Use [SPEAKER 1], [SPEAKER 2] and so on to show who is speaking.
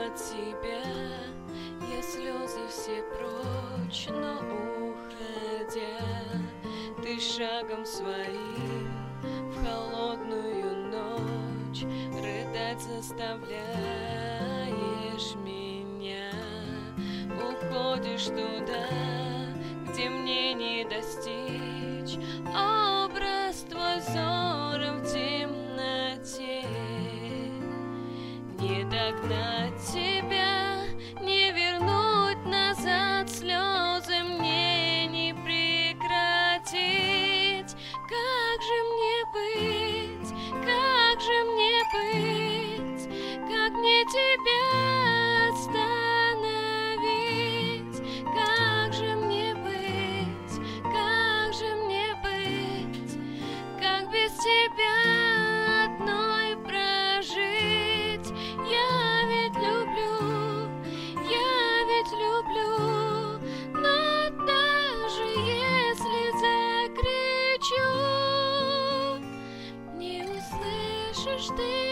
[SPEAKER 1] от тебя, я слезы все прочь, но уходя, ты шагом своим в холодную ночь рыдать заставляешь меня. Уходишь туда, где мне не достичь, образ твой взором в темноте. Не догнать тебя, не вернуть назад, слезы мне не прекратить. Как же мне быть, как же мне быть, как мне тебя остановить? Как же мне быть, как же мне быть, как без тебя одной прожить? Я ведь люблю, но даже если закричу, не услышишь ты